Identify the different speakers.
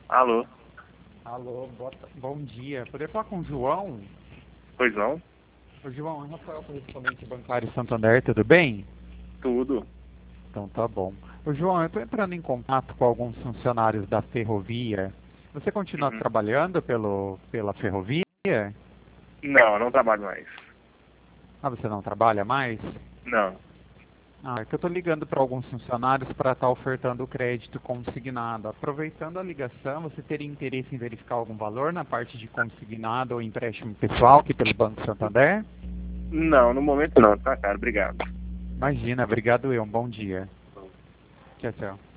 Speaker 1: Alô?
Speaker 2: Alô, bom dia. Poderia falar com o João?
Speaker 1: Pois não?
Speaker 2: O João, é Rafael, correspondente bancário Santander, tudo bem?
Speaker 1: Tudo.
Speaker 2: Então tá bom. O João, eu estou entrando em contato com alguns funcionários da ferrovia. Você continua
Speaker 1: Uhum.
Speaker 2: trabalhando pela ferrovia?
Speaker 1: Não, não trabalho mais.
Speaker 2: Ah, você não trabalha mais?
Speaker 1: Não.
Speaker 2: Ah, é que eu estou ligando para alguns funcionários para estar ofertando o crédito consignado. Aproveitando a ligação, você teria interesse em verificar algum valor na parte de consignado ou empréstimo pessoal aqui pelo Banco Santander?
Speaker 1: Não, no momento não, tá, cara? Obrigado.
Speaker 2: Imagina, obrigado eu, um bom dia. Tchau, tchau.